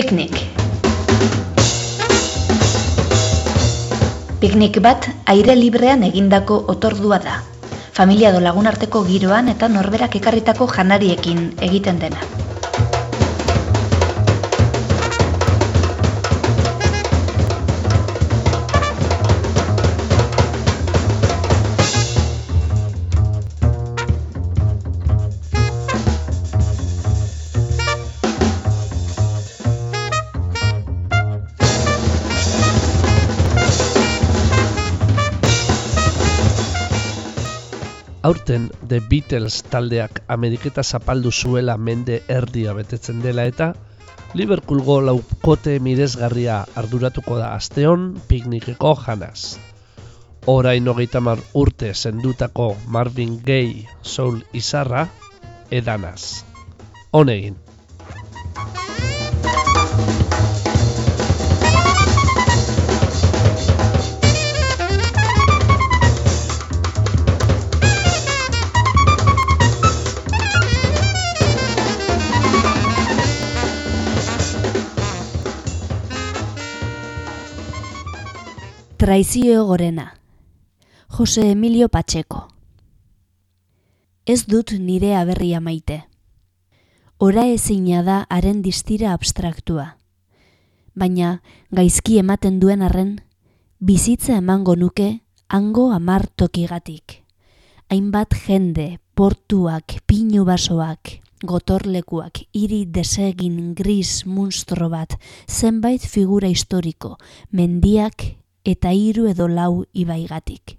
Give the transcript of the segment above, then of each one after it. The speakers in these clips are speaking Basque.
Piknik. Piknik bat aire librean egindako otordua da. Familia edo lagun arteko giroan eta norberak ekarritako janariekin egiten dena. Aurten The Beatles taldeak Ameriketa zapaldu zuela mende erdia betetzen dela eta Liverpoolgo laukote miresgarria arduratuko da asteon piknikeko janaz. Orain 30 urte zendutako Marvin Gaye soul izarra edanaz. Honegin. Traizio gorena. Jose Emilio Pacheco. Ez dut nire aberria maite. Ora ezina da haren distira abstraktua. Baina gaizki ematen duen arren, bizitza emango nuke hango 10 tokigatik. Hainbat jende, portuak, pinu basoak, gotorlekuak, hiri desegin gris munstro bat, zenbait figura historiko, mendiak eta 3 edo 4 ibaigatik.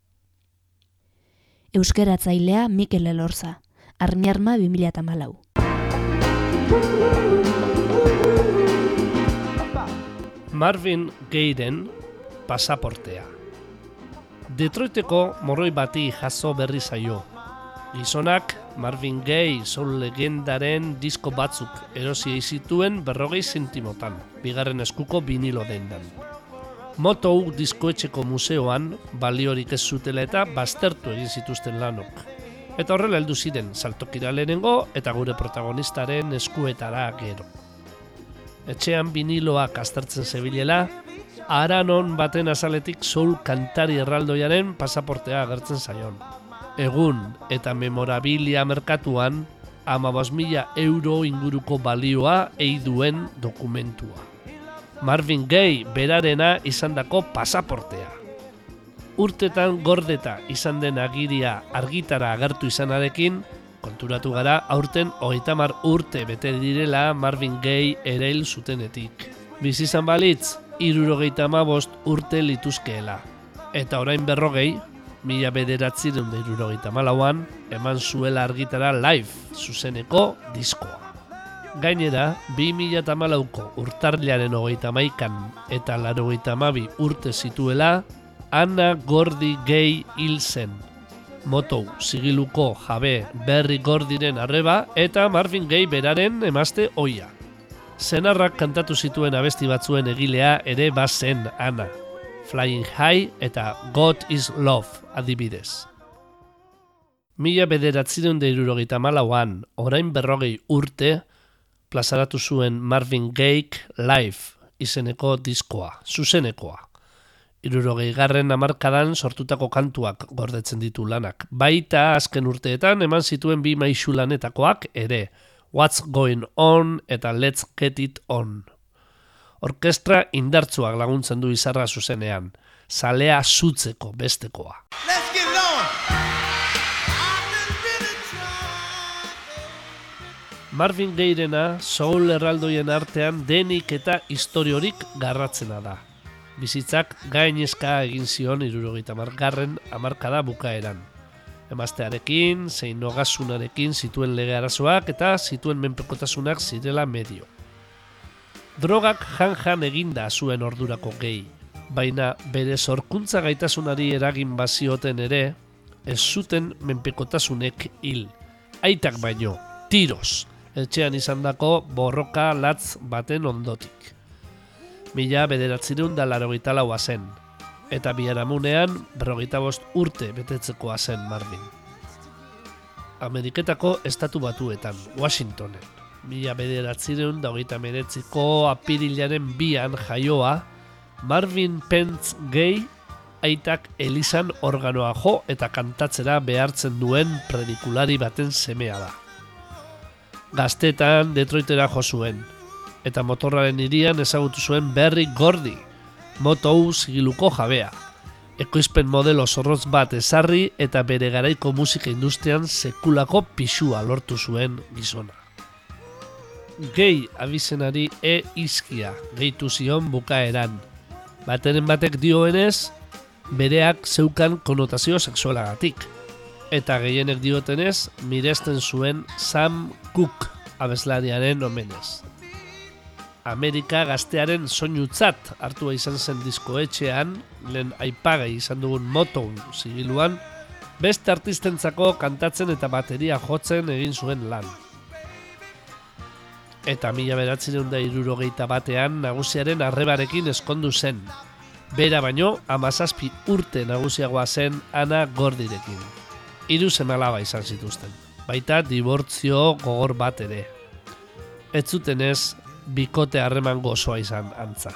Euskaratzailea Mikel Elorza, Armiarma 2014. Marvin Gayeren pasaportea. Detroiteko morroi bati jaso berri zaio. Gizonak Marvin Gaye soul legendaren disko batzuk erosi zituen 40 zentimotan, bigarren eskuko vinilo dendan. Motouk diskoetxeko museoan baliorik ez zutela eta baztertu egin zituzten lanok. Eta horrela heldu ziren saltokira lehenengo eta gure protagonistaren eskuetara gero. Etxean viniloak aztertzen zebilela, haranon baten azaletik soul kantari erraldoiaren pasaportea agertzen zaion. Egun eta memorabilia merkatuan 15.000 euro inguruko balioa eiduen dokumentua. Marvin Gaye berarena izandako pasaportea. Urtetan gordeta izan den agiria argitara agertu izanarekin, konturatu gara aurten 30 urte bete direla Marvin Gaye erail zutenetik. Bizi izan balitz, 75 urte lituzkeela. Eta orain 40, 1974an, eman zuela argitara live zuzeneko diskoa. Gainera, 2014ko urtarrilaren 31an eta 82 urte zituela, Anna Gordy Gaye hil zen. Motou sigiluko jabe Berry Gordyren arreba eta Marvin Gaye beraren emazte ohia. Senarrak kantatu zituen abesti batzuen egilea ere bazen Anna. Flying High eta God is Love adibidez. 1974an, orain 40 urte, plazaratu zuen Marvin Gaye Live izeneko diskoa, zuzenekoa. 60. hamarkadan sortutako kantuak gordetzen ditu lanak. Baita azken urteetan eman zituen 2 maisu lanetakoak ere, What's Going On eta Let's Get It On. Orkestra indartsuak laguntzen du izarra zuzenean, zalea zutzeko bestekoa. Let's get it on! Marvin Gayerena soul erraldoien artean denik eta historiorik garratzena da. Bizitzak gainezka egin zion 70. hamarkada bukaeran. Emaztearekin, zein nogasunarekin zituen lege arazoak eta zituen menpekotasunak zirela medio. Drogak jan eginda zuen ordurako Gaye, baina bere sorkuntza gaitasunari eragin bazioten ere, ez zuten menpekotasunek hil. Aitak baino, tiroz, etxean izandako borroka latz baten ondotik. 1984a zen, eta biharamunean 45 urte betetzekoa zen Marvin. Ameriketako estatu batuetan, Washingtonen, 1929ko apirilaren 2an jaioa, Marvin Pentz Gay aitak elizan organoa jo eta kantatzera behartzen duen predikulari baten semea da. Gaztetan Detroitera jo zuen, eta motorraren hirian ezagutu zuen Berry Gordy, Motown zigiluko jabea. Ekoizpen modelo zorrotz bat ezarri eta bere garaiko musika industrian sekulako pisua lortu zuen gizona. Gay abizenari iskia gehitu zion bukaeran. Bateren batek dioenez, bereak zeukan konotazio sexualagatik. Eta gehienek diotenez, miresten zuen Sam Cooke abeslariaren omenez. Amerika gaztearen soinutzat hartua izan zen diskoetxean, lehen aipagai izan dugun Motown zigiluan, beste artistentzako kantatzen eta bateria jotzen egin zuen lan. Eta 1961 nagusiaren arrebarekin eskondu zen. Bera baino, 17 urte nagusiagoa zen Ana Gordyrekin. 3 seme-alaba izan zituzten, baita dibortzio gogor bat ere. Ez zutenez, bikote harreman gozoa izan antza.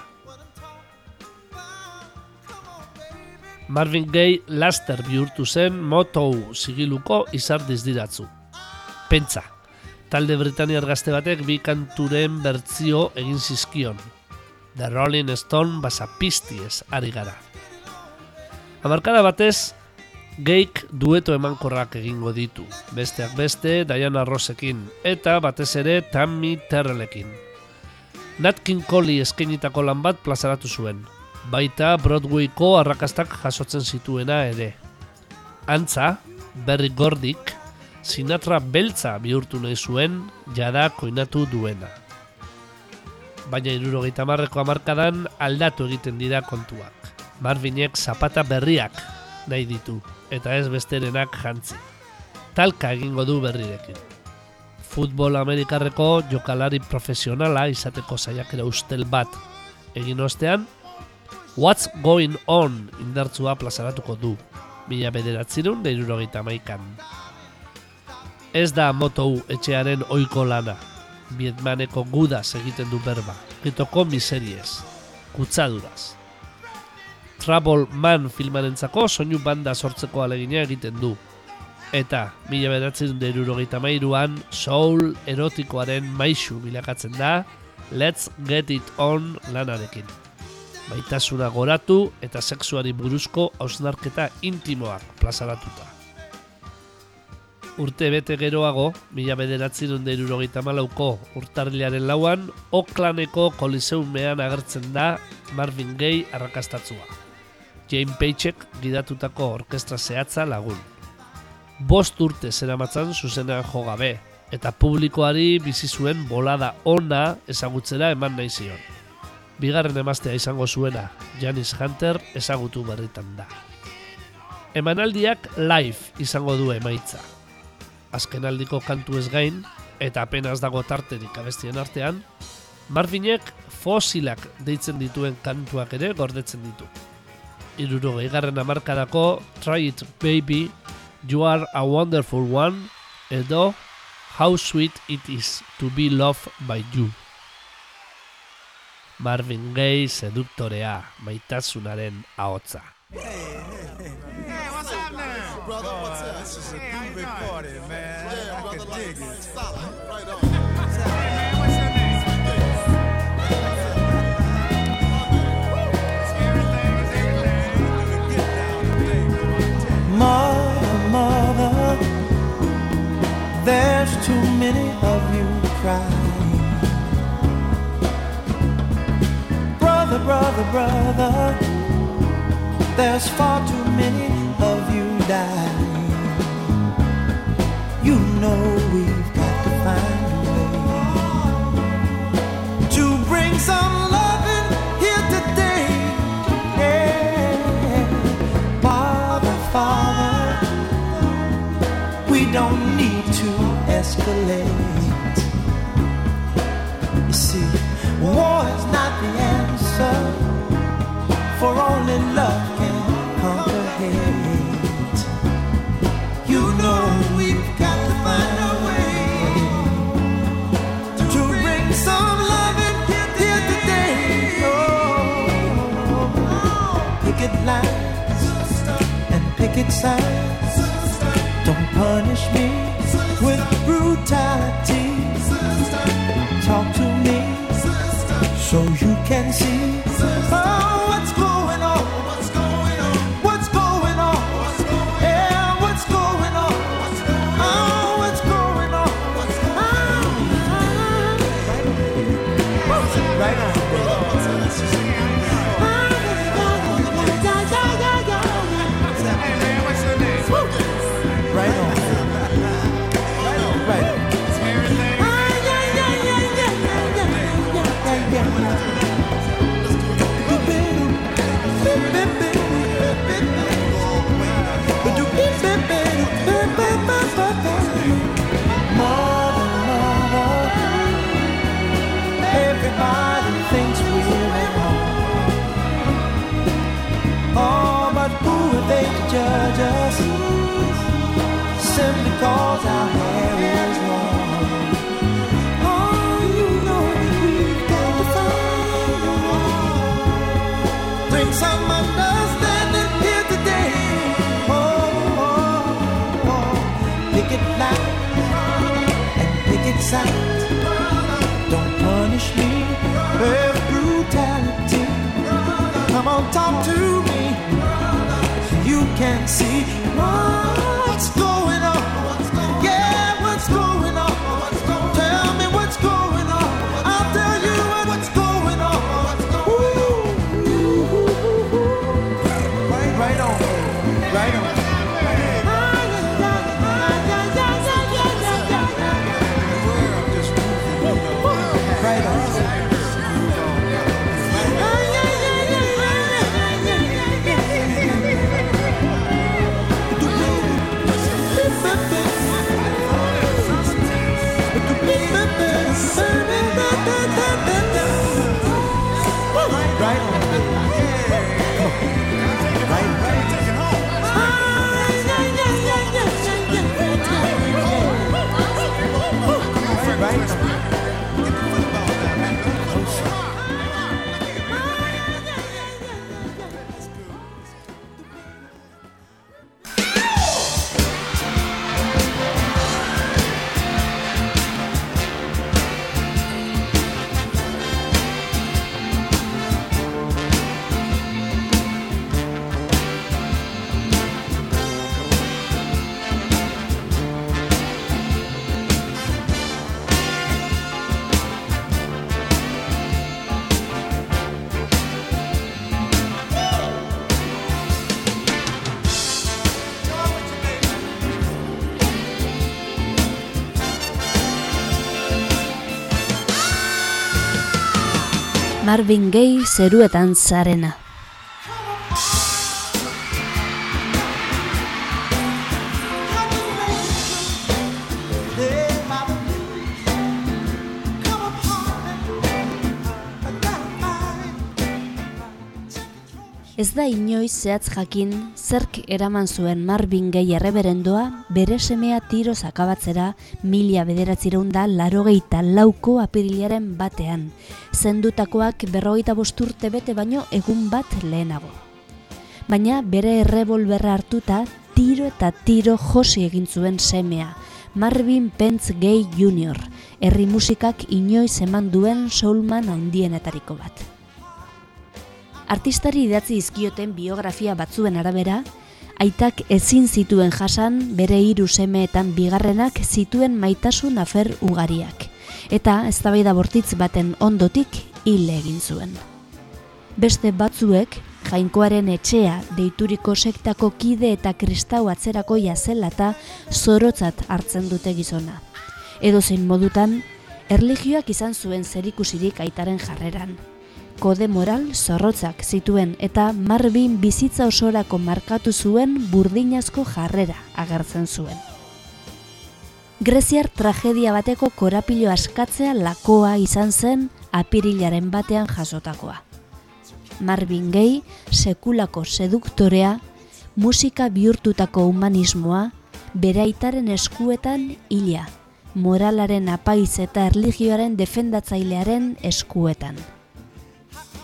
Marvin Gaye laster bihurtu zen Motown zigiluko izar dizdiratzu. Pentsa, talde britaniar gazte batek 2 kanturen bertzio egin zizkion. The Rolling Stone basapistiez ari gara. Hamarkada batez, Gayek dueto emankorrak egingo ditu, besteak beste Diana Rossekin eta batez ere Tammy Terrellekin. Nat King Cole eskainitako lan bat plazaratu zuen, baita Broadwayko arrakastak jasotzen zituena ere. Antza, Berry Gordyk Sinatra beltza bihurtu nahi zuen jada koinatu duena. Baina 70ko hamarkadan aldatu egiten dira kontuak. Marvinek zapata berriak nahi ditu, eta ez besterenak jantzi. Talka egingo du Berryrekin. Futbol amerikarreko jokalari profesionala izateko saiakera ustel bat egin ostean, What's Going On indartzua plazaratuko du, 1971an. Ez da Motown etxearen ohiko lana, Vietnameko gudaz egiten du berba, gitoko miseriez, kutsaduraz. Trouble Man filmarentzako soinu banda sortzeko alegina egiten du, eta 1973an soul erotikoaren maisu bilakatzen da Let's Get It On lanarekin. Maitasuna goratu eta sexuari buruzko hausnarketa intimoak plazaratuta. Urte bete geroago, 1974ko urtarrilaren 4an, Oaklandeko Koliseumean agertzen da Marvin Gaye arrakastatzua. Jane Pagek gidatutako orkestra zehatza lagun. 5 urte zeramatzan zuzenean jo gabe, eta publikoari bizi zuen bolada ona ezagutzera eman nahi zion. Bigarren emaztea izango zuena, Janis Hunter ezagutu berritan da. Emanaldiak live izango du emaitza. Azkenaldiko kantu ez gain, eta apenas dago tarterik abestien artean, Marvinek fosilak deitzen dituen kantuak ere gordetzen ditu. 60. hamarkadako Try It Baby, You Are a Wonderful One, edo How Sweet It Is to Be Loved by You. Marvin Gaye seduktorea, maitasunaren ahotsa. Hey, what's happening? Brother, what's up? This is a groovy party, man. Yeah, brother, dig it. Stop. Right on. Hey, man, what's your name? Mother, there's too many of you crying. Brother, there's far too many of you dying. You know we've got to find a way to bring some loving here today. Yeah. Father, we don't need to escalate. You see, war is not the answer, for only love can conquer hate. You know we've got to find a way to picket lines and picket signs. Don't punish me with brutality. Talk to me so you can see what's going on. What's going on? Yeah, what's going on? Oh, what's going on? Right on. Right on. Right on. Everybody thinks we're at home. Oh, but who are they to judge us? Simply cause our hair is long. Oh, you know we've got to find a way. Bring some understanding here today. Picket lines and picket signs. Don't punish me with brutality. Come on, talk to me so you can see what's going on. Yeah, what's going on? Tell me what's going on. I'll tell you what's going on. Ooh. Right on, right on. Right on. Marvin Gaye zeruetan zarena. Ez da inoiz zehatz jakin zerk eraman zuen Marvin Gaye erreberendoa bere semea tiroz akabatzera 1984ko apirilaren batean, zendutakoak 45 urte bete baino egun bat lehenago. Baina bere errebolberra hartuta tiro eta tiro josi egin zuen semea, Marvin Pentz Gaye Jr., herri musikak inoiz eman duen soulman handienetariko bat. Artistari idatzi dizkioten biografia batzuen arabera, aitak ezin zituen jasan bere 3 semeetan bigarrenak zituen maitasun afer ugariak, eta eztabaida bortitz baten ondotik hil egin zuen. Beste batzuek, Jainkoaren etxea deituriko sektako kide eta kristau atzerako zela eta zorotzat hartzen dute gizona. Edozein modutan, erlijioak izan zuen zerikusirik aitaren jarreran. Kode moral zorrotzak zituen eta Marvin bizitza osorako markatu zuen burdinazko jarrera agertzen zuen. Greziar tragedia bateko korapilo askatzea lakoa izan zen apirilaren batean jasotakoa. Marvin Gaye, sekulako seduktorea, musika bihurtutako humanismoa, bere aitaren eskuetan hila, moralaren apaiz eta erlijioaren defendatzailearen eskuetan.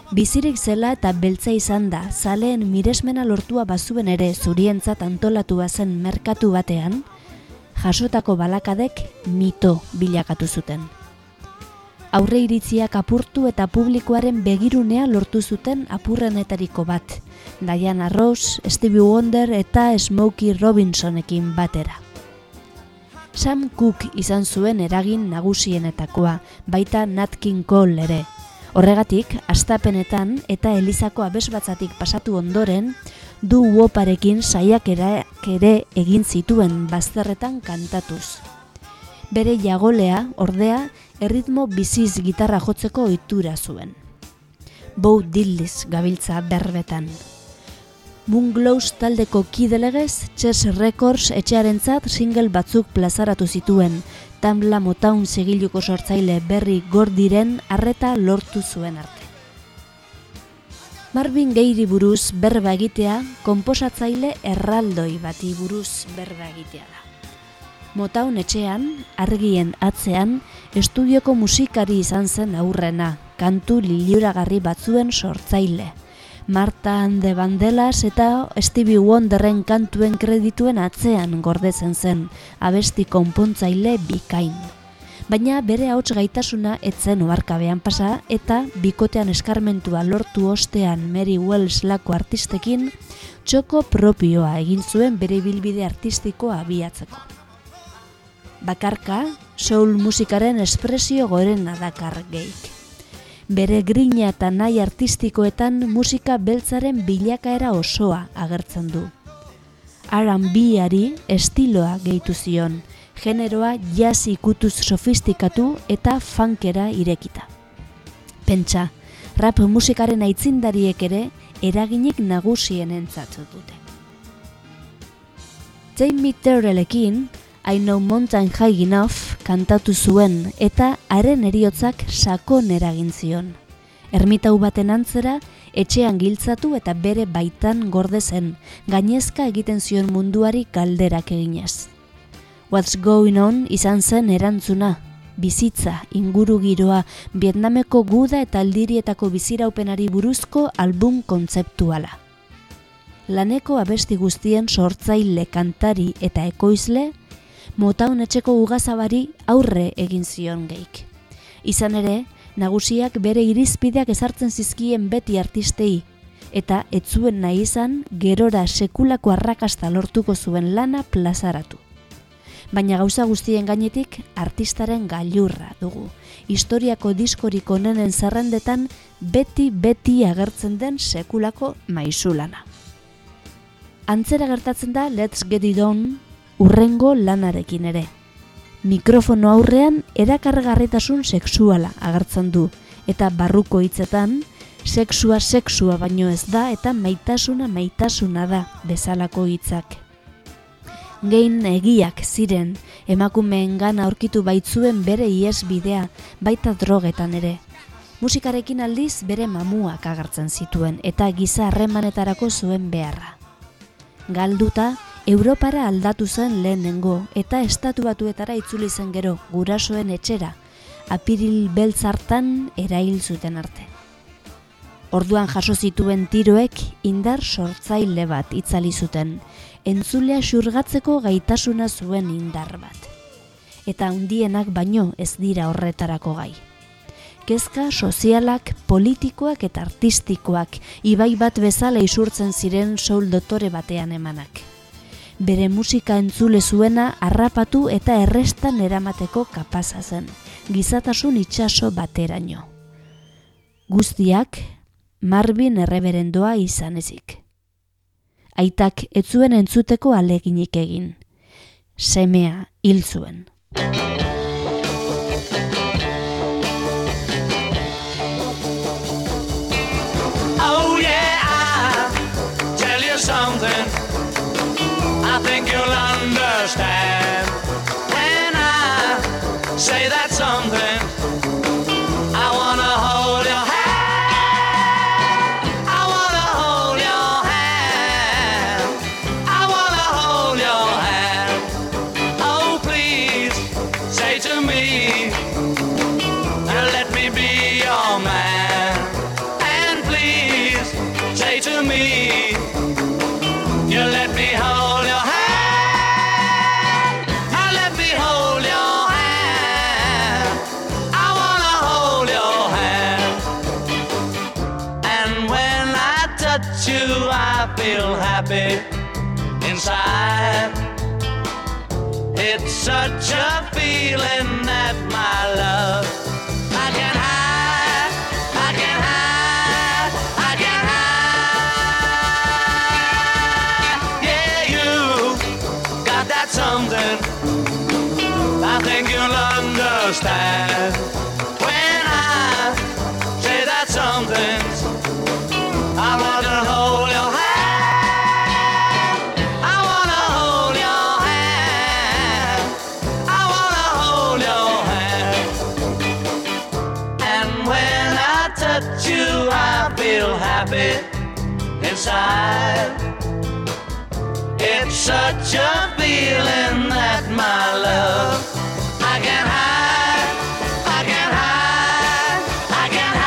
Bizirik zela eta beltza izan da, zaleen miresmena lortua bazuen ere zurientzat antolatua zen merkatu batean, jasotako balakadek mito bilakatu zuten. Aurre iritziak apurtu eta publikoaren begirunea lortu zuten apurrenetariko bat, Diana Ross, Stevie Wonder eta Smokey Robinsonekin batera. Sam Cooke izan zuen eragin nagusienetakoa, baita Nat King Cole ere. Horregatik, astapenetan eta elizako abesbatzatik pasatu ondoren, du woparekin saiakerak ere egin zituen bazterretan kantatuz. Bere jagolea, ordea, erritmo biziz gitarra jotzeko ohitura zuen. Bo Diddley gabiltza berbetan. Moonglows taldeko kidelegez, Chess Records etxearentzat single batzuk plazaratu zituen, Tamla Motown zigiluko sortzaile Berry Gordyren arreta lortu zuen arte. Marvin Gaye buruz berba egitea, konposatzaile erraldoi bati buruz berba egitea da. Motown etxean, argien atzean, estudioko musikari izan zen aurrena, kantu liluragarri batzuen sortzaile. Martha and the Vandellas eta Stevie Wonderren kantuen kredituen atzean gordetzen zen, abesti konpontzaile bikain. Baina bere ahots gaitasuna etzen oharkabean pasa eta bikotean eskarmentua lortu ostean Mary Wells lako artistekin txoko propioa egin zuen bere ibilbide artistikoa abiatzeko. Bakarka, soul musikaren espresio gorena dakar Gayek. Bere grina eta nahi artistikoetan musika beltzaren bilakaera osoa agertzen du. R&B-ari estiloa gehitu zion, generoa jazz ikutuz sofistikatu eta funkera irekita. Pentsa, rap musikaren aitzindariek ere eraginik nagusien entzatu dute. Jamie Terrellekin I Know Mountain High Enough kantatu zuen eta haren heriotzak sakon eragin zion. Ermitau baten antzera, etxean giltzatu eta bere baitan gorde zen, gainezka egiten zion munduari galderak eginez. What's Going On izan zen erantzuna, bizitza, ingurugiroa, Vietnameko guda eta aldirietako biziraupenari buruzko album kontzeptuala. Laneko abesti guztien sortzaile, kantari eta ekoizle, Motown etxeko ugazabari aurre egin zion Gayek. Izan ere, nagusiak bere irizpideak ezartzen zizkien beti artistei, eta ez zuen nahi izan gerora sekulako arrakasta lortuko zuen lana plazaratu. Baina gauza guztien gainetik artistaren gailurra dugu. Historiako diskorik onenen zerrendetan beti agertzen den sekulako maisulana. Antzera gertatzen da Let's Get It On urrengo lanarekin ere. Mikrofono aurrean erakargarritasun sexuala agertzen du, eta barruko hitzetan, sexua baino ez da eta maitasuna da bezalako hitzak. Gain egiak ziren, emakumeengan aurkitu baitzuen bere ihesbidea, baita drogetan ere. Musikarekin aldiz bere mamuak agertzen zituen eta giza harremanetarako zuen beharra. Galduta, Europara aldatu zen lehenengo eta Estatu Batuetara itzuli zen gero gurasoen etxera, apiril beltz hartan erail zuten arte. Orduan jaso zituen tiroek indar sortzaile bat itzali zuten, entzulea xurgatzeko gaitasuna zuen indar bat. Eta handienak baino ez dira horretarako gai. Kezka sozialak, politikoak eta artistikoak ibai bat bezala isurtzen ziren soul dotore batean emanak. Bere musika entzule zuena harrapatu eta errestan eramateko kapaza zen, gizatasun itsaso bateraino. Guztiak Marvin erreberendoa izan ezik. Aitak ez zuen entzuteko aleginik egin. Semea hil zuen. Oh yeah, I'll tell you something I think you'll understand when I say that something. I wanna hold your hand. I wanna hold your hand. I wanna hold your hand. Oh, please say to me, let me be your man and touch you, I feel happy inside. It's such a feeling that my love I can't hide, I can't hide, I can't hide. Yeah, you got that something I think you'll understand when I say that something's. I wanna hold your hand. I wanna hold your hand. I wanna hold your hand. And when I touch you, I feel happy inside. It's such a feeling that my love I can't hide, I can't hide, I can't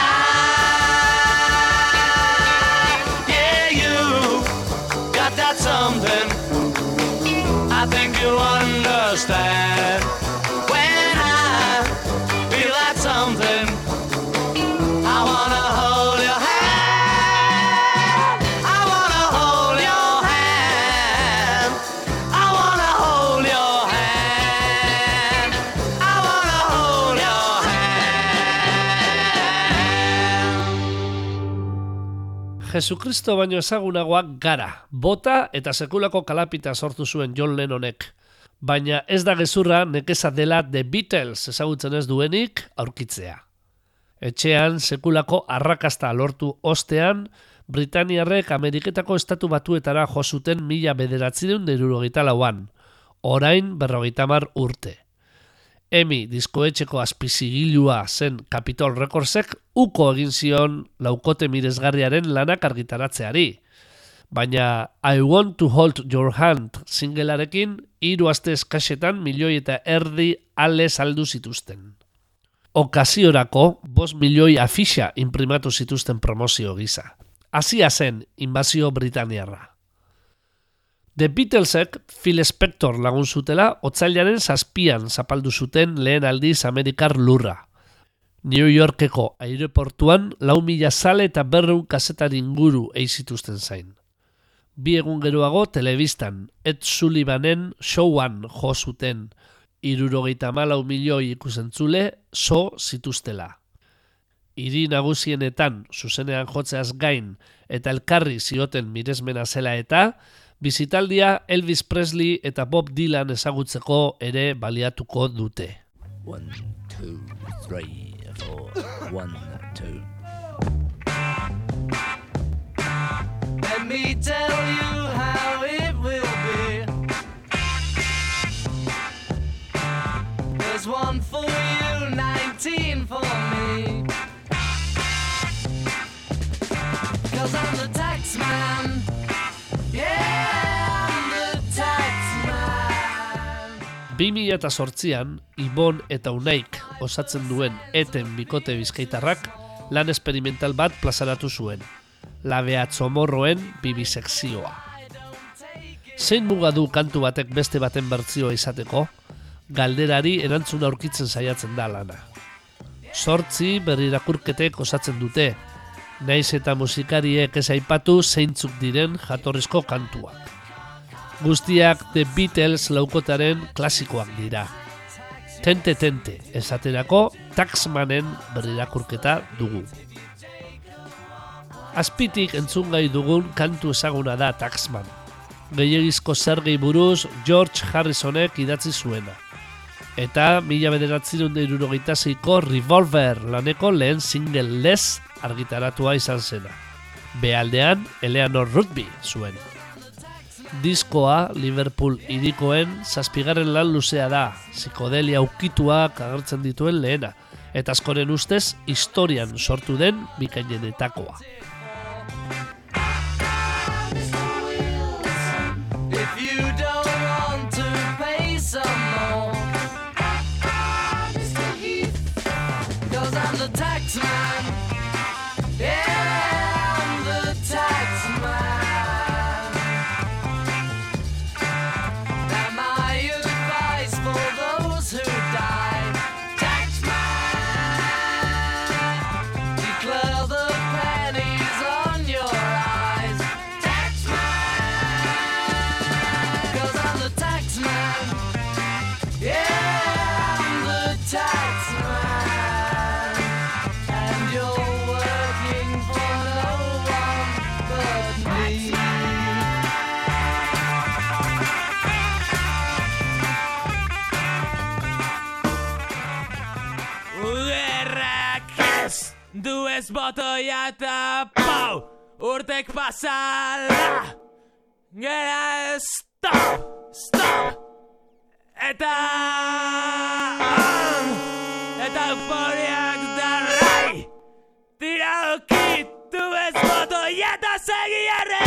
hide. Yeah, you got that something I think you'll understand when I feel that something. I wanna hold your hand. I wanna hold your hand. I wanna hold your hand. I wanna hold your hand. Jesukristo baino ezagunagoak gara, bota eta sekulako kalapita sortu zuen John Lennonek. Baina ez da gezurra nekeza dela The Beatles ezagutzen ez duenik aurkitzea. Etxean sekulako arrakasta lortu ostean, Britaniarrek Ameriketako estatu batuetara jo zuten 1974an, orain 50 urte. EMI diskoetxeko azpizigilua zen Capitol Recordsek uko egin zion laukote miresgarriaren lanak argitaratzeari. Baina I Want to Hold Your Hand singelarekin 3 aste eskasetan 1,5 milioi ale saldu zituzten. Okasiorako 5 milioi afixa imprimatu zituzten promozio gisa. Hasia zen inbazio britaniarra. The Beatlesek Phil Spector lagun zutela otsailaren 7an zapaldu zuten lehen aldiz Amerikar lurra. New Yorkeko aireportuan 4.000 zale eta 200 kazetari inguru eizituzten zain. 2 egun geroago telebistan Ed Sullivanen showan jo zuten 74 milioi ikusentzule so zituztela. Hiri nagusienetan zuzenean jotzeaz gain eta elkarri zioten miresmena zela eta bizitaldia Elvis Presley eta Bob Dylan ezagutzeko ere baliatuko dute. 1, 2, 3, 4, 1, 2. Let me tell you how it will be. There's 1 for you, 19 for me. 'Cause I'm the tax man. Yeah, I'm the tax man. 2008an Ibon eta Unaik osatzen duen eten bikote bizkaitarrak lan esperimental bat plazaratu zuen. Labeatzomorroen bibisekzioa. Zein muga du kantu batek beste baten bertzioa izateko? Galderari erantzuna aurkitzen saiatzen da lana. 8 berrirakurketek osatzen dute, naiz eta musikariek ez aipatu zeintzuk diren jatorrizko kantuak. Guztiak The Beatles laukotaren klasikoak dira. Tente tente esaterako Taxmanen berrirakurketa dugu. Azpitik entzungai dugun kantu ezaguna da Taxman. Gehiegizko zergei buruz George Harrisonek idatzi zuena. Eta 1976ko Revolver laneko lehen single lez argitaratua izan zena. Bealdean Eleanor Rigby zuen. Diskoa Liverpool hirikoen 7. lan luzea da, psikodelia ukituak agertzen dituen lehena, eta askoren ustez historian sortu den bikainenetakoa. If you don't want to pay some more, 'cause I'm the tax man. Yeah, I'm the tax man. And my advice for those who die, tax man, declare the pennies on your ez botoia eta pau, urtek pasala. Gera stop, eta euforiak darrai, tira okitu ez botoia eta segi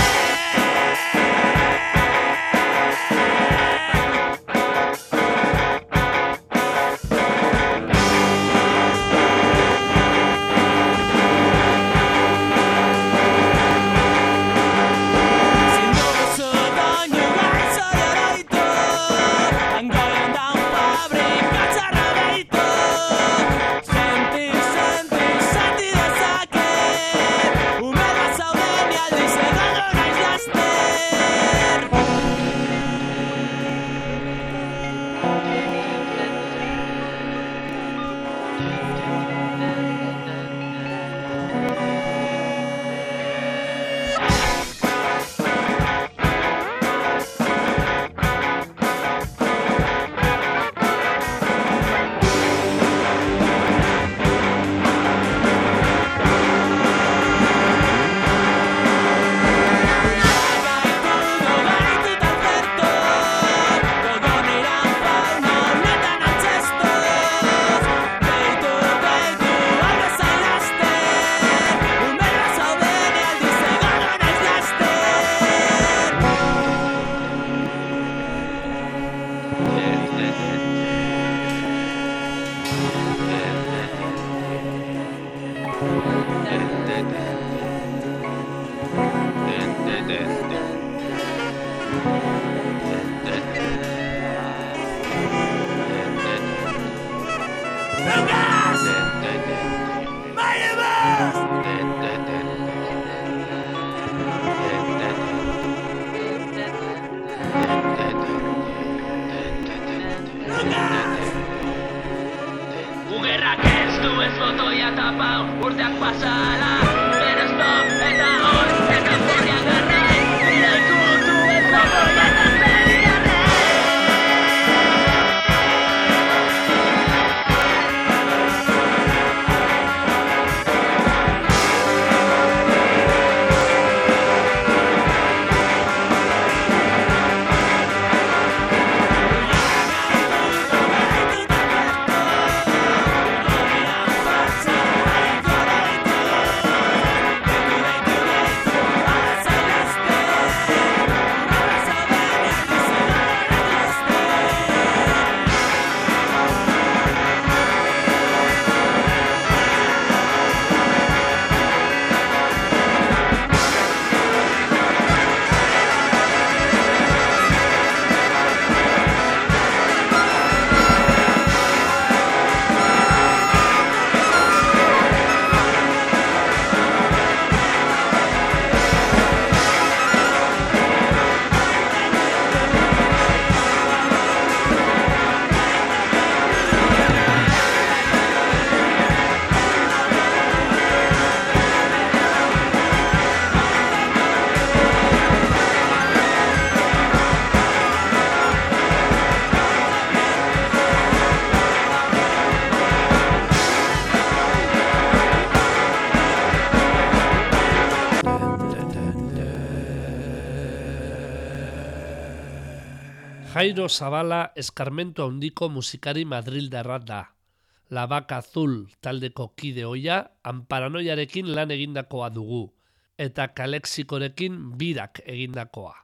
Jairo Zabala eskarmentu handiko musikari madrildarra da. La Vaca Azul taldeko kide ohia Anparanoiarekin lan egindakoa dugu, eta Kalexikorekin birak egindakoa.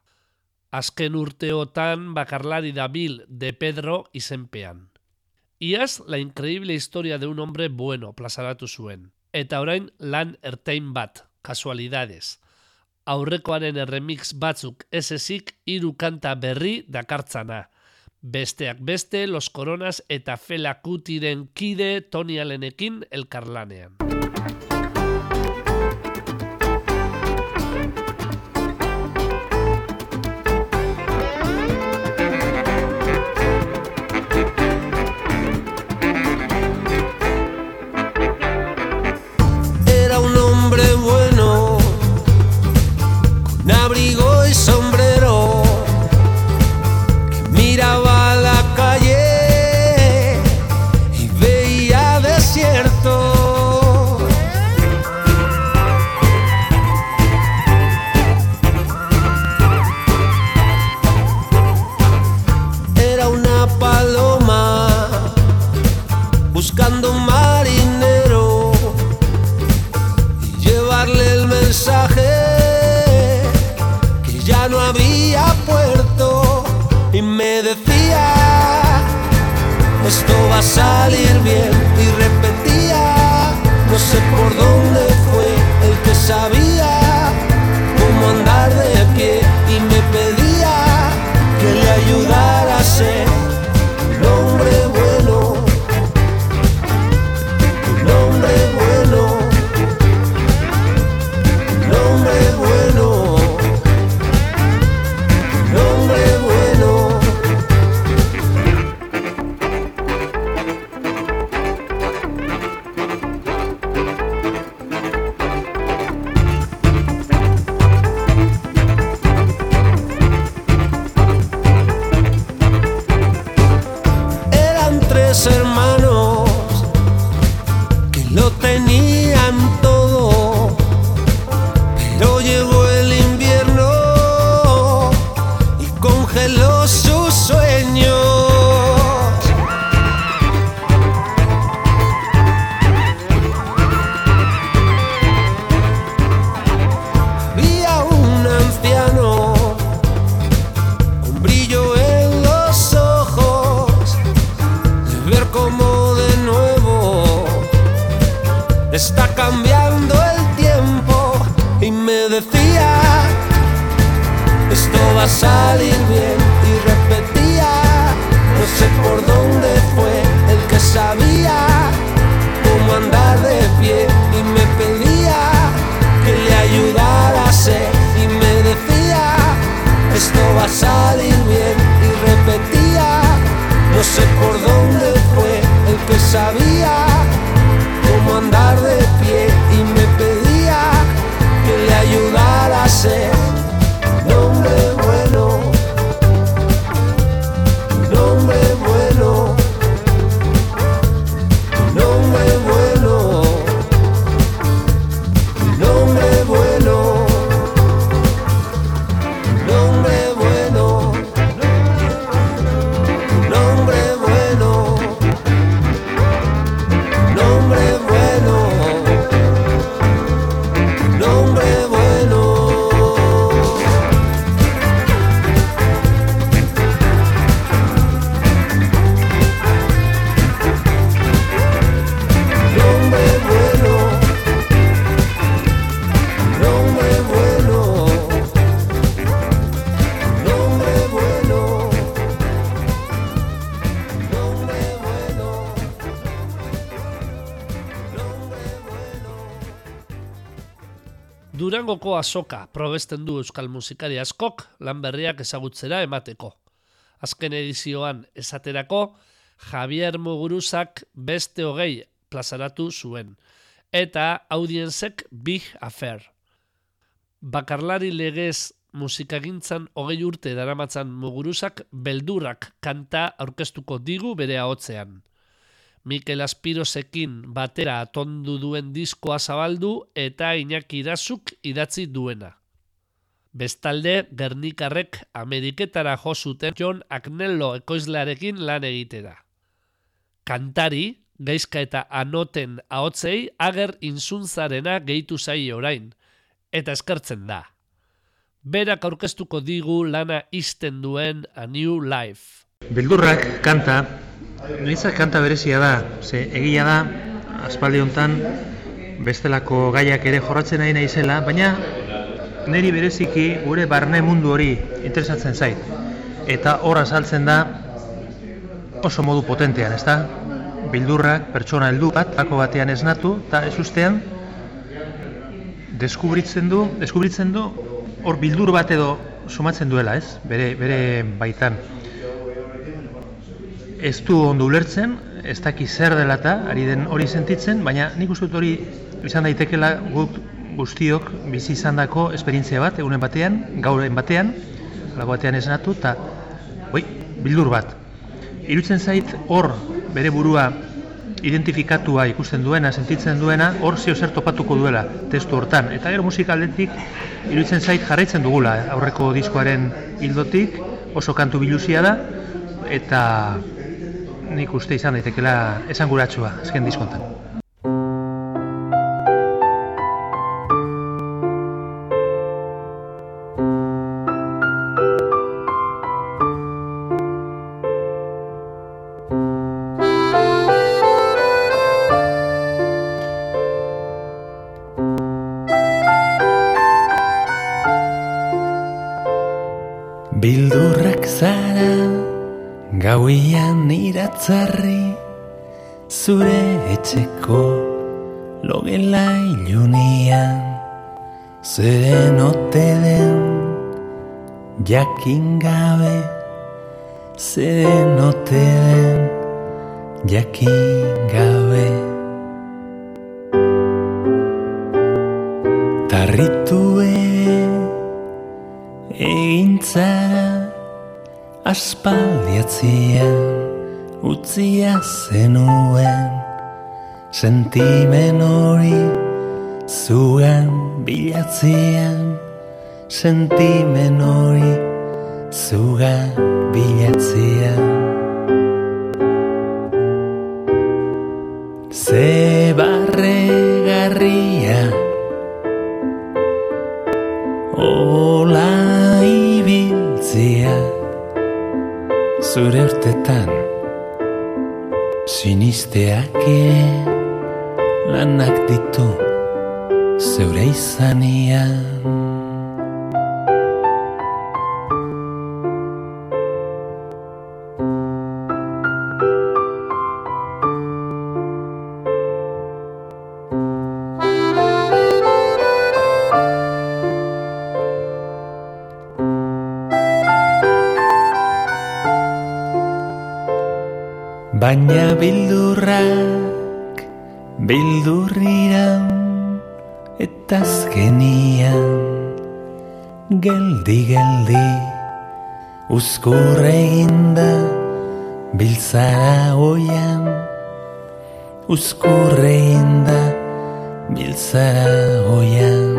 Azken urteotan bakarlari dabil de Pedro izenpean. Iaz, la increíble historia de un hombre bueno plazaratu zuen, eta orain lan ertain bat, kasualidades. Aurrekoaren remix batzuk ez ezik 3 kanta berri dakartzana. Besteak beste, Los Coronas eta Fela Kutiren kide Toni Allenekin elkarlanean. Era un hombre bueno, con abrigo y sombrero, que miraba la calle y veía desierto. mensaje que ya no había puerto y me decía, esto va a salir bien, y repetía, no sé por dónde fue el que sabía cómo andar de pie, y me pedía que le ayudara a ser un hombre bueno, un hombre bueno, un hombre bueno, un hombre bueno. Hermanos que lo tenían todo, pero llegó el invierno y congeló sus sueños. Había un anciano con brillo en los ojos, ver cómo de nuevo está cambiando el tiempo, y me decía, esto va a salir bien, y repetía, no sé por dónde fue el que sabía cómo andar de pie, y me pedía que le ayudara a ser, y me decía, esto va a salir bien, y repetía, no sé por dónde fue el que sabía cómo andar de pie, y me pedía que le ayudara a ser un hombre bueno, un hombre bueno, un hombre bueno, un hombre bueno, un hombre bueno. Nombre bueno, nombre bueno, nombre bueno. Nombre bueno, nombre bueno, nombre bueno. Durangoko azoka probesten du euskal musikari askok lan berriak ezagutzera emateko. Azken edizioan esaterako, Javier Muguruzak beste 20 plazaratu zuen, eta audienzek Big Affair. Bakarlari legez musikagintzan 20 urte daramatzan Muguruzak beldurrak kanta aurkeztuko digu bere ahotzean. Mikel Aspirosekin batera atondu duen diskoa zabaldu eta Iñaki Irazuk idatzi duena. Bestalde, Gernikarrek Ameriketara jo zuten John Agnello ekoizlearekin lan egitera. Kantari, Gaizka eta Anoten ahotzei Ager Inzuntzarena gehitu zaie orain, eta eskertzen da. Berak aurkeztuko digu lana isten duen A New Life. Beldurrak kanta, niretzat kanta berezia da, ze egia da, aspaldi hontan bestelako gaiak ere jorratzen nahi naizela, baina niri bereziki gure barne mundu hori interesatzen zait. Eta hor azaltzen da oso modu potentean, ezta? Beldurrak pertsona heldu bat, bako batean esnatu, eta ez ustean deskubritzen du hor bildur bat edo sumatzen duela, ez? Bere baitan. Ez du ondo ulertzen, ez daki zer dela eta ari den hori sentitzen, baina nik uste dut hori izan daitekela guk guztiok bizi izandako esperientzia bat, egunen batean, gauren batean, lago batean esnatu, eta bildur bat. Iruditzen zait hor bere burua identifikatua ikusten duena, sentitzen duena, hor zeo zer topatuko duela testu hortan. Eta gero musika aldetik iruditzen zait jarraitzen dugula aurreko diskoaren hildotik, oso kantu biluzia da, eta nik uste izan daitekela esanguratsua azken diskontan. Bildurrak zara gauian iratzarri, zure etxeko logela ilunian, zeren ote den jakin gabe, zeren ote den jakin gabe. Tarritue egin zara aspaldiatzean, utzia zenuen sentimen hori zugan bilatzean, sentimen hori zugan bilatzean. Ze barregarria ola ibiltzea, zure urtetan sinisteak lanak ditu zeure izanean. Baina bildurrak bildurriran eta azkenian geldi uzkur eginda biltzara oian, uzkur eginda biltzara oian.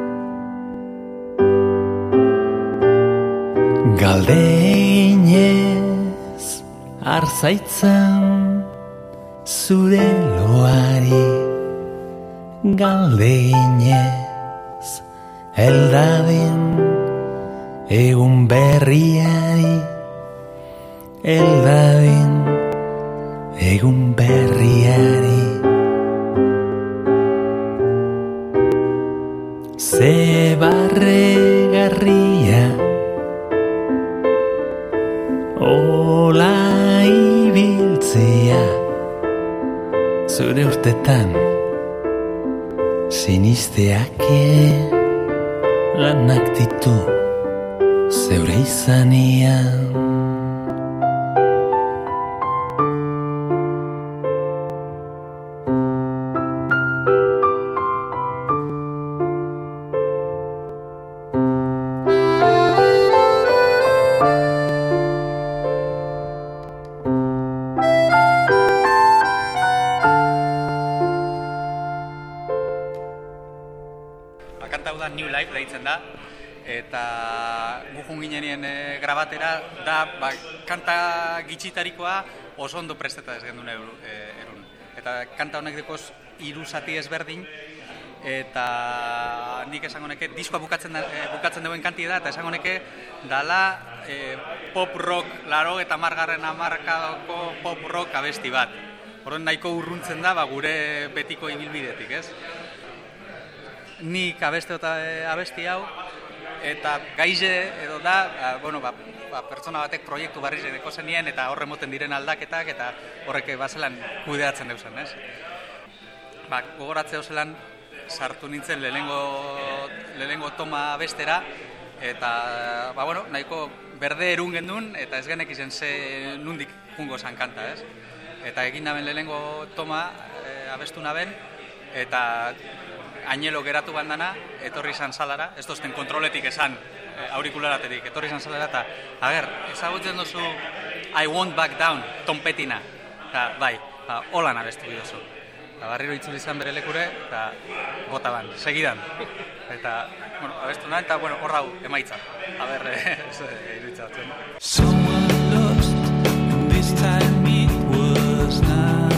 Galde eginez arzaitzan zure loari, galde eginez heldadin egun berriari, heldadin egun berriari. Ze barregarria ola ibiltzea, zure urtetan sinisteak lanak ditu zeure izanean. New Life deitzen da, eta gu joan ginenien grabatera da, kanta gitxitarikoa oso ondo presteta ez gendun erun. Eta kanta honek dekoz 3 zati ezberdin, eta nik esango neke diskoa bukatzen duen kanti da, eta esango neke dala pop rock, 80. hamarkadako pop rock abesti bat. Horren nahiko urruntzen da gure betiko ibilbidetik, ez? Nik abesti hau, eta gaize edo da, pertsona batek proiektu barriz edeko zenien, eta horre moten diren aldaketak, eta horrek bazelan kudeatzen deusen, ez? Gogoratzeo zelan sartu nintzen lehenengo toma bestera, eta, nahiko berde erun gendun, eta ez genek izen ze nundik jungo zan kanta, ez? Eta egin naben lehenengo toma abestu naben, eta Añelo geratu bandana, etorri izan salara, ez dozten kontroletik esan aurikularatetik, etorri izan salara, eta ezagutzen duzu I Won't Back Down, Tom Pettina, eta holan abestu bidozu. Eta barriro itzuli izan bere lekure, eta bota ban, segidan. Eta, abestu nahi, eta hor hau, emaitza. Iruditzatzen. Someone lost, and this time it was not.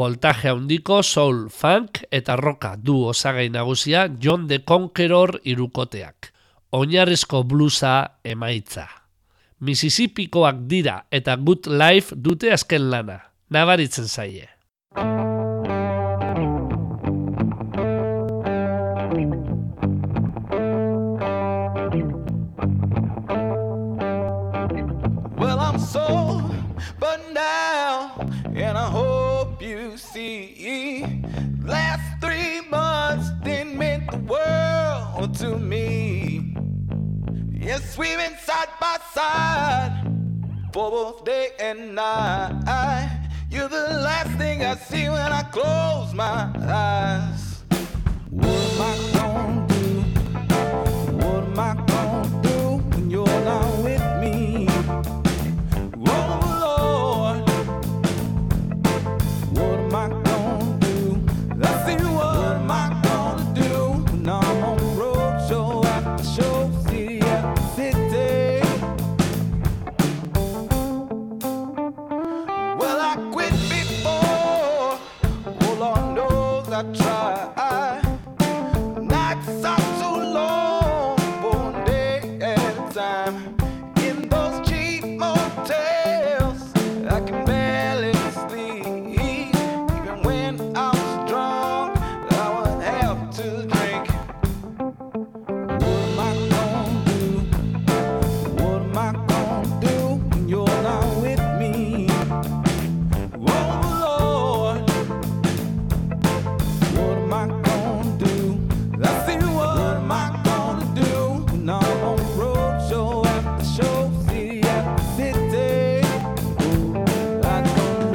voltaje handiko soul, funk eta rocka du osagai nagusia John the Conqueror hirukoteak. Oinarrizko bluesa emaitza. Mississippikoak dira eta Good Life dute azken lana. Nabaritzen zaie. Well, I'm so buttoned down, and I hope you see. Last 3 months didn't mean the world to me. Yes, we've been side by side for both day and night. You're the last thing I see when I close my eyes. What am I gonna do? What am I gonna do when you're not with me? Oh Lord, what am I gonna do? I see what am I gonna do when I'm on the road, show after show, city after city. Well, I quit before, oh Lord knows I tried. Nights are too long for a day at a time. In those cheap motels, I can barely sleep. Even when I was drunk, I would have to drink. What am I gonna do? What am I gonna do when you're not with me? Oh Lord, what am I gonna do? I see what am I gonna do when I'm on the road, show after show, city after city. I don't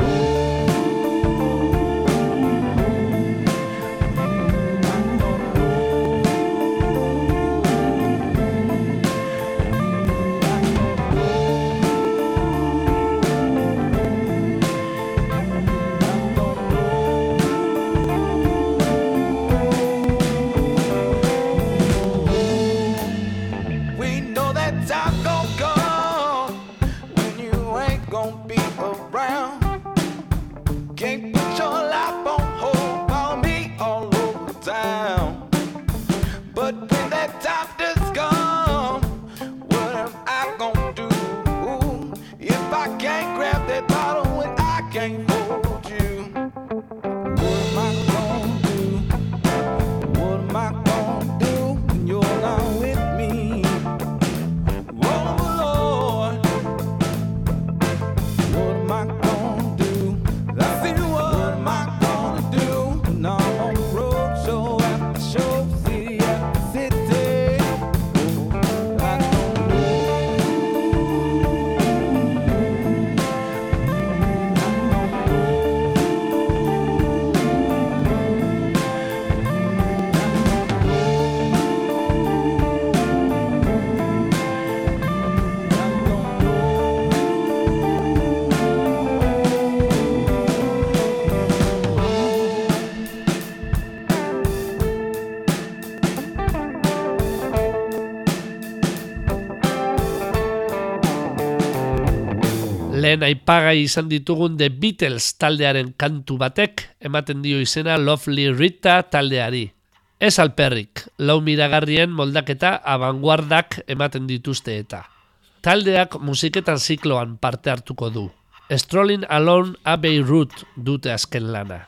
We know that time gon' come when you ain't gon' be around. Can't put your life on hold, follow me all over town. But when that time does come, what am I gon' do? If I can't grab that bottle when I can't hold you? What am I gon' do? What am I gon' do when you're not with me? Oh Lord, what am I gonna do? I see what am I gonna do when I'm on the road, show after show, city after city. I don't Lehen aipagai izan ditugun The Beatles taldearen kantu batek ematen dio izena Lovely Rita taldeari. Ez alperrik, lau miragarrien moldaketa abanguardak ematen dituzte eta. Taldeak musiketan zikloan parte hartuko du. Strolling Along Abbey Road dute azken lana.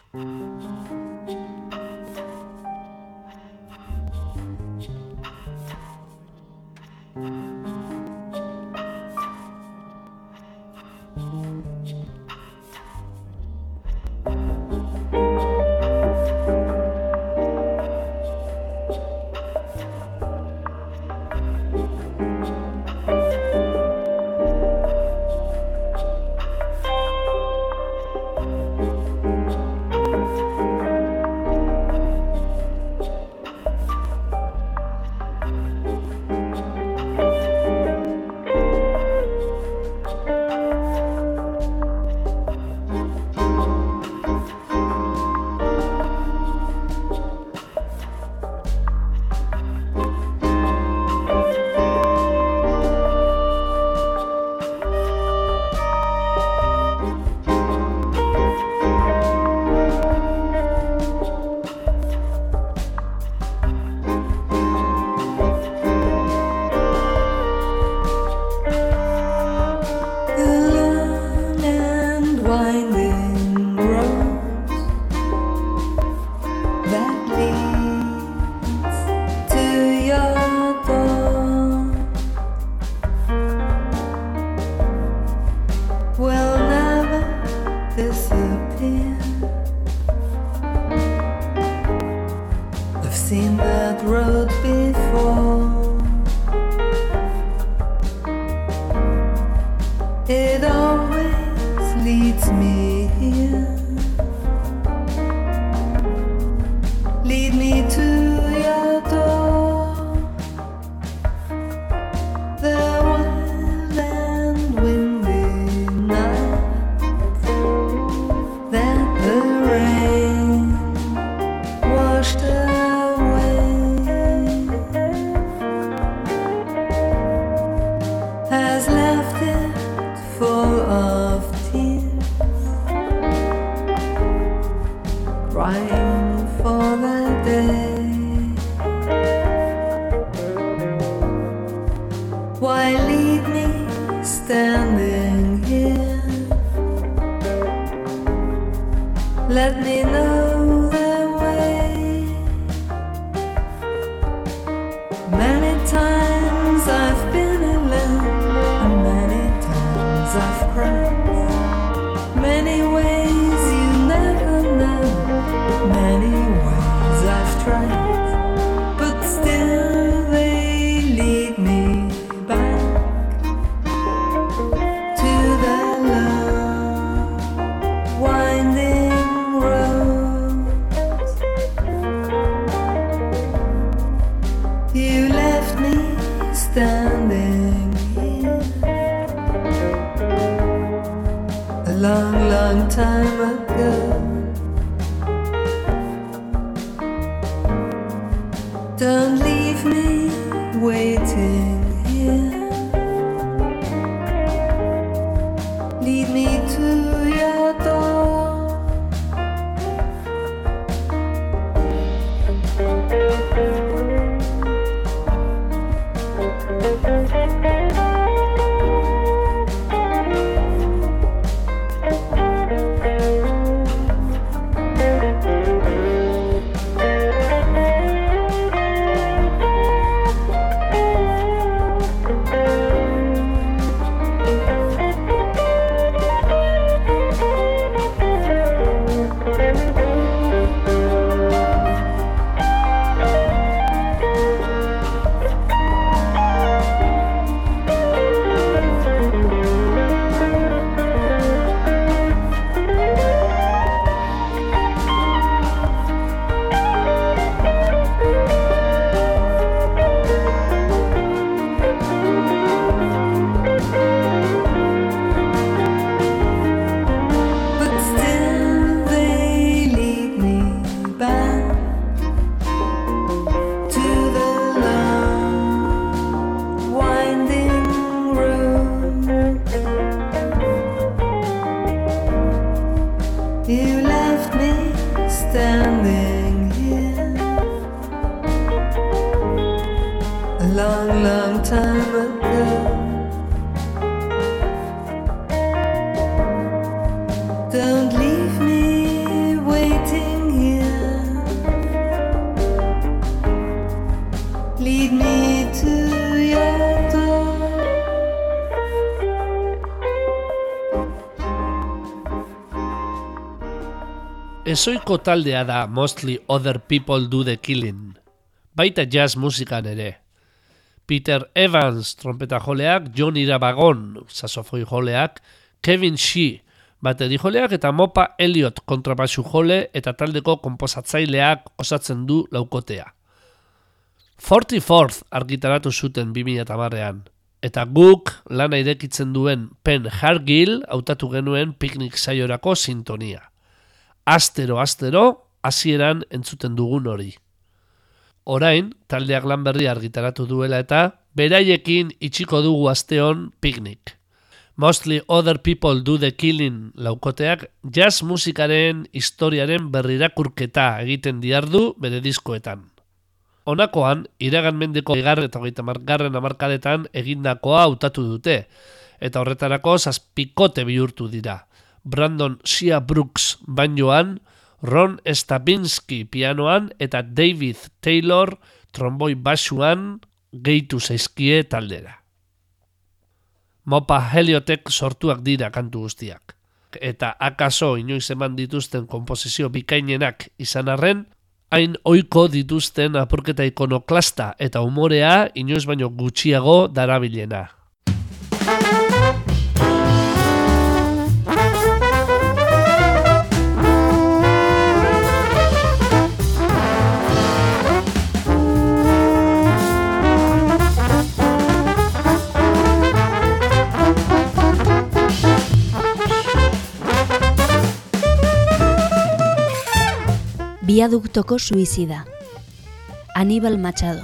Why leave me standing here? Let me know the way. Many times I've been alone, and many times I've cried. Many ways you never know, many ways I've tried, but still they lead me back to the long winding road. You left me standing here a long, long time ago. Don't leave me waiting here. Lead me to your door. You left me standing here a long, long time ago. Don't leave me waiting here. Lead me to your door. Ezoiko taldea da Mostly Other People Do The Killing, baita jazz musikan ere. Peter Evans trompeta joleak, John Irabagon saxofoi joleak, Kevin Shee bateri joleak eta Mopa Elliot kontrabaxu jole eta taldeko konposatzaileak osatzen du laukotea. 44th argitaratu zuten 2010ean, eta guk lana irekitzen duen Pen Hargill hautatu genuen piknik saiorako sintonia. Astero, hasieran entzuten dugun hori. Orain, taldeak lan berri argitaratu duela eta beraiekin itxiko dugu asteon piknik. Mostly Other People Do The Killing laukoteak jazz musikaren historiaren berrirakurketa egiten diardu bere diskoetan. Honakoan, iragan mendeko 20. eta 30. hamarkadetan egindakoa hautatu dute, eta horretarako 7 bihurtu dira. Brandon Shea Brooks banjoan, Ron Stabinsky pianoan eta David Taylor tromboi basuan gehitu zaizkie taldera. Mopa Elliotek sortuak dira kantu guztiak. Eta akaso inoiz eman dituzten konposizio bikainenak izan arren, hain ohiko dituzten apurketa ikonoklasta eta umorea inoiz baino gutxiago darabilena. Biaduktoko suizida. Aníbal Machado.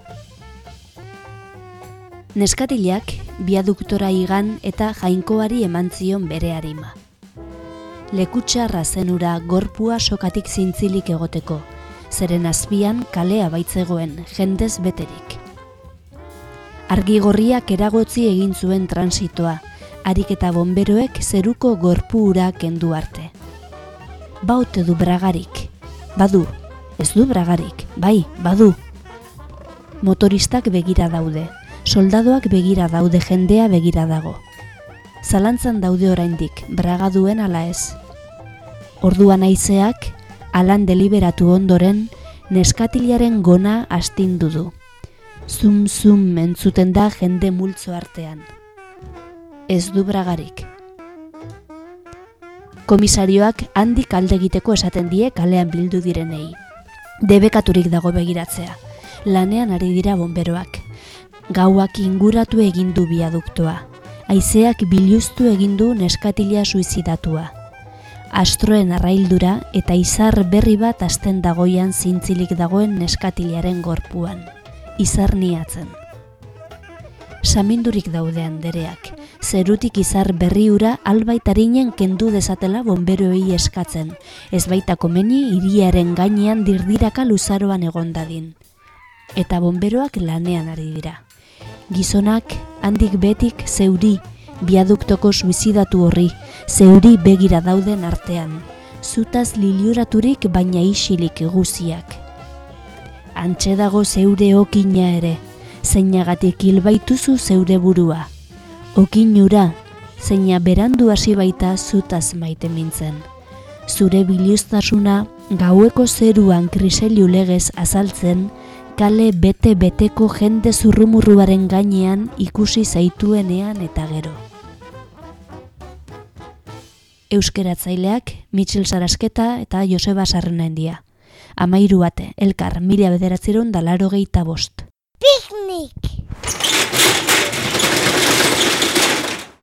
Neskatilak biaduktora igan eta jainkoari eman zion bere arima. Lekutxarra zenura gorpua sokatik zintzilik egoteko, zeren azpian kalea baitzegoen jendez beterik. Argigorriak eragotzi egin zuen transitoa, harik eta bonberoek zeruko gorpu ura kendu arte. Baute du bragarik, badu, ez du bragarik, bai, badu. Motoristak begira daude, soldadoak begira daude, jendea begira dago. Zalantzan daude oraindik, braga duen ala ez. Orduan haizeak, alan deliberatu ondoren, neskatilaren gona astindu du. Zum entzuten da jende multzo artean. Ez du bragarik. Komisarioak handik alde egiteko esaten die kalean bildu direnei. Debekaturik dago begiratzea. Lanean ari dira bonberoak. Gauak inguratu egin du biaduktoa. Haizeak biluztu egin du neskatila suizidatua. Astroen arraildura eta izar berri bat hasten dagoian zintzilik dagoen neskatilaren gorpuan. Izar niatzen. Samindurik daude andereak. Zerutik izar berri ura albaitarinen kendu dezatela bonberoei eskatzen. Ez baita komeni hiriaren gainean dirdiraka luzaroan egon dadin. Eta bonberoak lanean ari dira. Gizonak handik betik zeuri, biaduktoko suizidatu horri, zeuri begira dauden artean. Zutaz liliuraturik baina isilik guziak. Antxe dago zeure okina ere, zeinagatik hilbaituzu zeure burua. Okinura, zeina berandu hasi baita zutaz maite mintzen. Zure biluztasuna gaueko zeruan kriseliu legez azaltzen, kale bete-beteko jende zurrumurruaren gainean ikusi zaituenean eta gero. Euskeratzaileak Mitxil Sarasketa eta Joseba Sarrenaendia. 13 ate, elkar, 1985. Picnic!